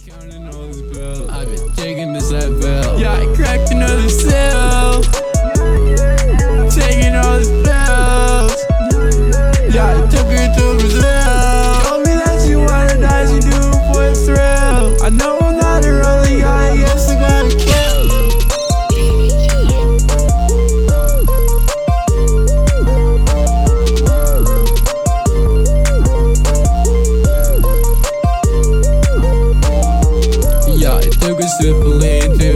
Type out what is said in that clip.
Counting all these bills. I've been taking this bill. Yeah, I cracked another cell. Taking all these pills. Yeah, I took her to Brazil. Told me that she wanna die, she do it for a thrill. I know I'm not her only guy, I guess I gotta kill. Yeah, I took a sip of lean too.